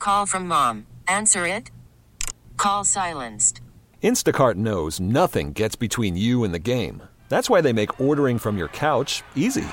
call from mom. Answer it. Call silenced. Instacart knows nothing gets between you and the game. That's why they make ordering from your couch easy.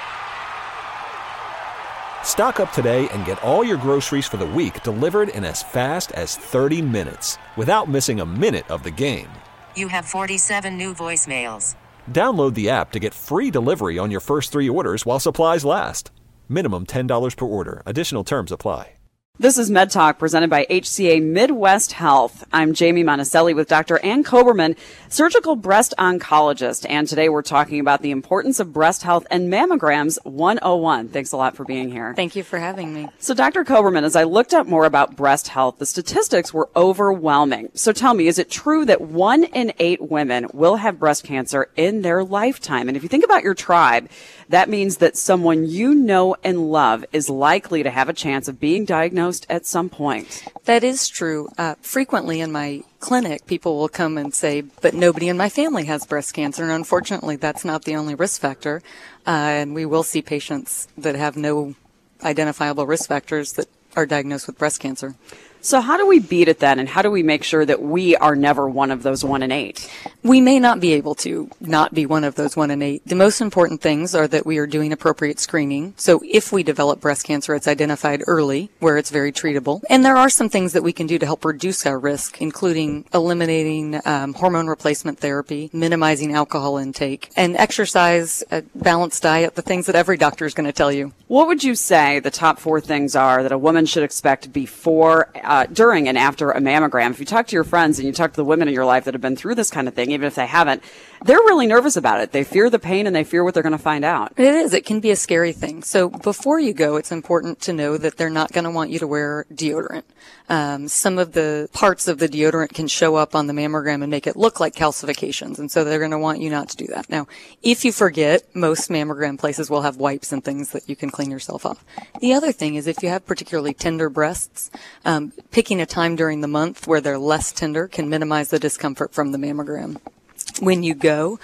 Stock up today and get all your groceries for the week delivered in as fast as 30 minutes without missing a minute of the game. You have 47 new voicemails. Download the app to get free delivery on your first 3 orders while supplies last. Minimum $10 per order. Additional terms apply. This is Med Talk presented by HCA Midwest Health. I'm Jamie Monticelli with Dr. Ann Koberman, surgical breast oncologist. And today we're talking about the importance of breast health and mammograms 101. Thanks a lot for being here. Thank you for having me. So Dr. Koberman, as I looked up more about breast health, the statistics were overwhelming. So tell me, is it true that 1 in 8 women will have breast cancer in their lifetime? And if you think about your tribe, that means that someone you know and love is likely to have a chance of being diagnosed at some point. That is true. Frequently in my clinic, people will come and say, but nobody in my family has breast cancer. And unfortunately, that's not the only risk factor. And we will see patients that have no identifiable risk factors that are diagnosed with breast cancer. So how do we beat it then, and how do we make sure that we are never one of those 1 in 8? We may not be able to not be one of those 1 in 8. The most important things are that we are doing appropriate screening. So if we develop breast cancer, it's identified early, where it's very treatable. And there are some things that we can do to help reduce our risk, including eliminating hormone replacement therapy, minimizing alcohol intake, and exercise, a balanced diet, the things that every doctor is going to tell you. What would you say the top 4 things are that a woman should expect before, during, and after a mammogram? If you talk to your friends and you talk to the women in your life that have been through this kind of thing, even if they haven't, they're really nervous about it. They fear the pain and they fear what they're going to find out. It is. It can be a scary thing. So before you go, it's important to know that they're not going to want you to wear deodorant. Some of the parts of the deodorant can show up on the mammogram and make it look like calcifications. And so they're going to want you not to do that. Now, if you forget, most mammogram places will have wipes and things that you can clean yourself off. The other thing is if you have particularly tender breasts, picking a time during the month where they're less tender can minimize the discomfort from the mammogram. When you go,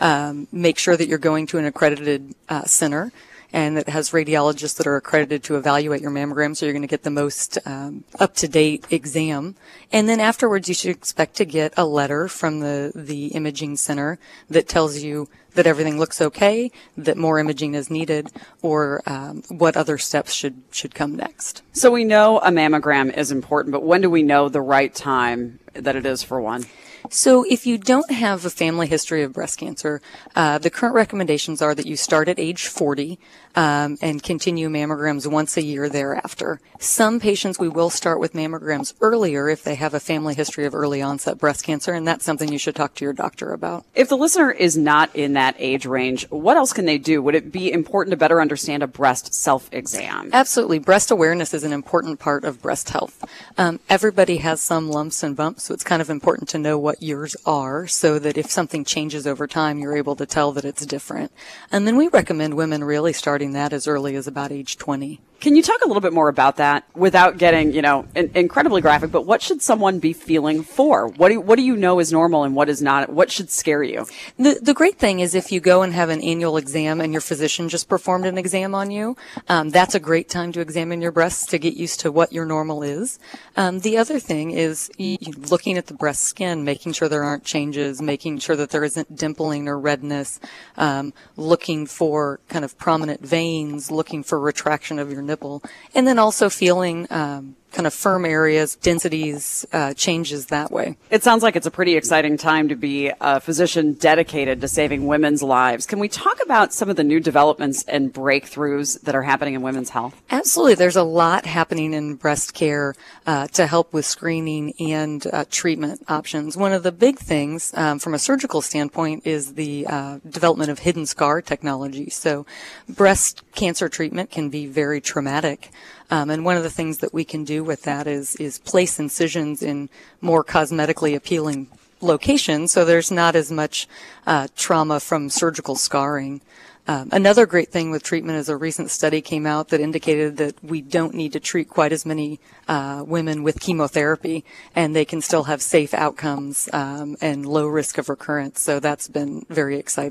make sure that you're going to an accredited center and that has radiologists that are accredited to evaluate your mammogram, so you're going to get the most up-to-date exam. And then afterwards, you should expect to get a letter from the imaging center that tells you that everything looks okay, that more imaging is needed, or what other steps should come next. So we know a mammogram is important, but when do we know the right time that it is for one? So if you don't have a family history of breast cancer, the current recommendations are that you start at age 40 and continue mammograms once a year thereafter. Some patients, we will start with mammograms earlier if they have a family history of early onset breast cancer, and that's something you should talk to your doctor about. If the listener is not in that age range, what else can they do? Would it be important to better understand a breast self-exam? Absolutely. Breast awareness is an important part of breast health. Everybody has some lumps and bumps, so it's kind of important to know what yours are so that if something changes over time, you're able to tell that it's different. And then we recommend women really starting that as early as about age 20. Can you talk a little bit more about that without getting, incredibly graphic, but what should someone be feeling for? What do you know is normal and what is not? What should scare you? The great thing is if you go and have an annual exam and your physician just performed an exam on you, that's a great time to examine your breasts to get used to what your normal is. The other thing is looking at the breast skin, making sure there aren't changes, making sure that there isn't dimpling or redness, looking for kind of prominent veins, looking for retraction of your nipple, and then also feeling kind of firm areas, densities, changes that way. It sounds like it's a pretty exciting time to be a physician dedicated to saving women's lives. Can we talk about some of the new developments and breakthroughs that are happening in women's health? Absolutely. There's a lot happening in breast care to help with screening and treatment options. One of the big things from a surgical standpoint is the development of hidden scar technology. So breast cancer treatment can be very traumatic. And one of the things that we can do with that is place incisions in more cosmetically appealing locations, so there's not as much trauma from surgical scarring. Another great thing with treatment is a recent study came out that indicated that we don't need to treat quite as many women with chemotherapy, and they can still have safe outcomes and low risk of recurrence. So that's been very exciting.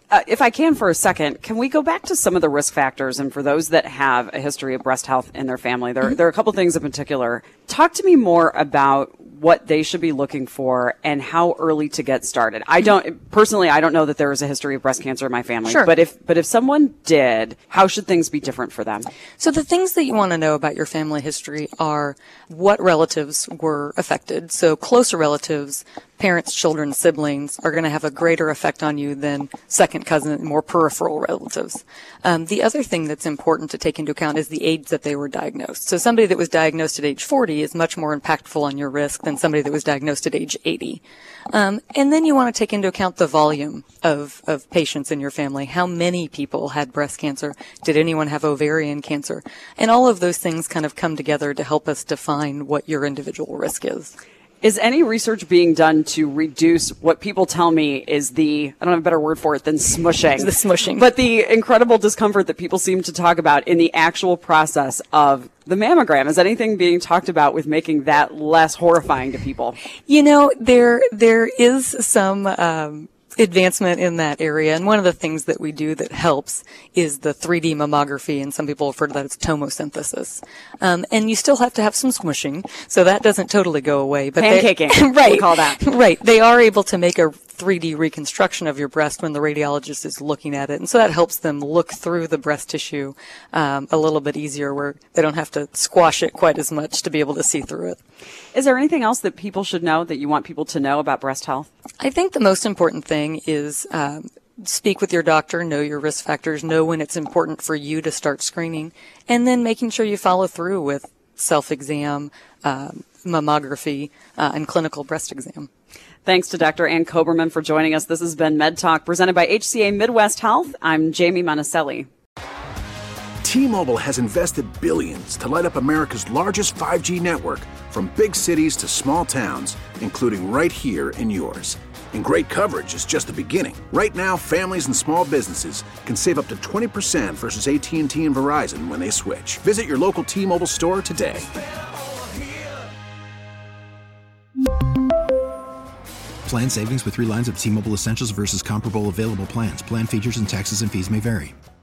If I can for a second, can we go back to some of the risk factors? And for those that have a history of breast health in their family, there are a couple things in particular. Talk to me more about what they should be looking for and how early to get started. I don't know that there is a history of breast cancer in my family. Sure. But if someone did, how should things be different for them? So the things that you want to know about your family history are what relatives were affected. So closer relatives, parents, children, siblings are going to have a greater effect on you than second cousin, more peripheral relatives. The other thing that's important to take into account is the age that they were diagnosed. So somebody that was diagnosed at age 40 is much more impactful on your risk than somebody that was diagnosed at age 80. And then you want to take into account the volume of patients in your family. How many people had breast cancer? Did anyone have ovarian cancer? And all of those things kind of come together to help us define what your individual risk is. Is any research being done to reduce what people tell me is I don't have a better word for it than smushing. The smushing. But the incredible discomfort that people seem to talk about in the actual process of the mammogram. Is anything being talked about with making that less horrifying to people? You know, there is some advancement in that area. And one of the things that we do that helps is the 3D mammography, and some people refer to that as tomosynthesis. And you still have to have some smushing, so that doesn't totally go away. But pancaking, right, we'll call that. Right. They are able to make a 3D reconstruction of your breast when the radiologist is looking at it. And so that helps them look through the breast tissue a little bit easier, where they don't have to squash it quite as much to be able to see through it. Is there anything else that people should know that you want people to know about breast health? I think the most important thing is speak with your doctor, know your risk factors, know when it's important for you to start screening, and then making sure you follow through with self-exam, mammography, and clinical breast exam. Thanks to Dr. Ann Koberman for joining us. This has been Med Talk presented by HCA Midwest Health. I'm Jamie Monticelli. T-Mobile has invested billions to light up America's largest 5G network, from big cities to small towns, including right here in yours. And great coverage is just the beginning. Right now, families and small businesses can save up to 20% versus AT&T and Verizon when they switch. Visit your local T-Mobile store today. Plan savings with 3 lines of T-Mobile Essentials versus comparable available plans. Plan features and taxes and fees may vary.